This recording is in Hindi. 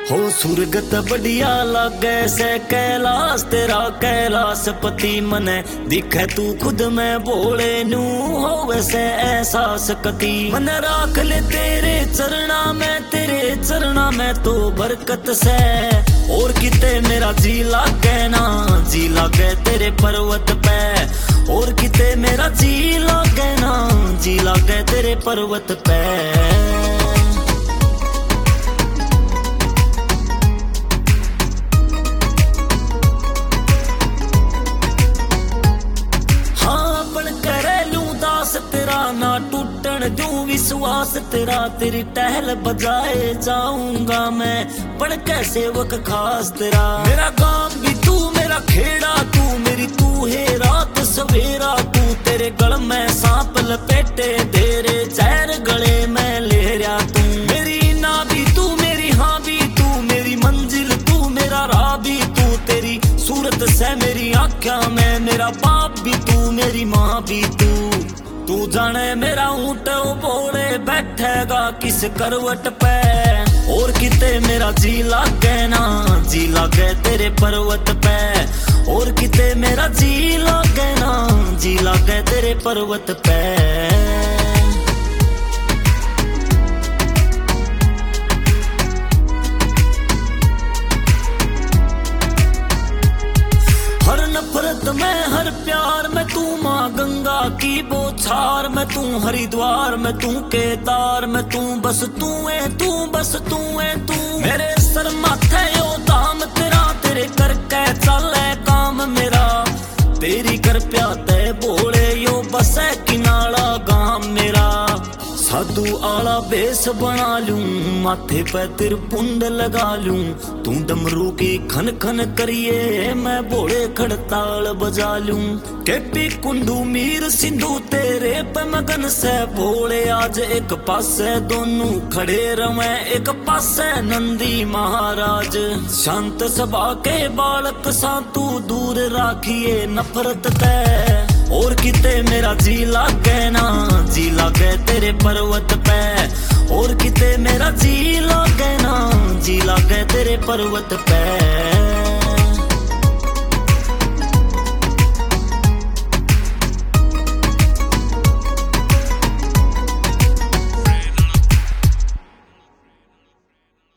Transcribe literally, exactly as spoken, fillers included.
हो सुरगत बढ़िया लागे से कैलाश तेरा कैलाश पति मने दिखे तू खुद में बोले नू हो वैसे एहसास कती मन राख ले तेरे चरणा में तेरे चरणा में तो बरकत से और किते मेरा जी लागे ना जी लागे तेरे पर्वत पे और किते मेरा जी लागे ना जी लागे तेरे पर्वत पे। तेरा ना टूटन दूं विश्वास तेरा तेरी टहल बजाए जाऊंगा मैं पढ़ कैसे वक खास तेरा मेरा गांव भी तू मेरा खेड़ा तू मेरी तू है रात सवेरा तू तेरे गल में सांप लपेटे तेरे जहर गले में ले रहा तू मेरी ना भी तू मेरी हाँ भी तू मेरी मंजिल तू मेरा राह भी तू तेरी सूरत से मेरी आँखों में मेरा बाप भी तू मेरी माँ भी तू तू जाने मेरा ऊँट बोले बैठेगा किस करवट पे और किते मेरा जी लागे ना जी लागे तेरे पर्वत पे और किते मेरा जी लागे ना जी लागे तेरे पर्वत पे। हर नफरत में हर प्यार में तू माँ गंगा की बौछार में तू हरिद्वार में तू केदार में तू बस तू है तू बस तू है तू मेरे सर माथे यो दाम तेरा तेरे करके चले काम मेरा तेरी कर प्याते बोले यो बस है किनारा गांव मेरा साधु आला बेस बना लूं माथे पे तिरपुंड लगा लूं तू डमरू की खन खन करिए मैं बोले खड़ताल बजा लूं केपी कुंडू मीर सिंधु तेरे पे मगन से बोले आज एक पासे दोनों खड़े रवे एक पासे नंदी महाराज शांत सभा के बालक सा तू दूर राखिए नफरत तय और किते मेरा जी लागे ना जी लागे तेरे पर्वत पे और किते मेरा जी लागे ना जी लागे तेरे पर्वत पे।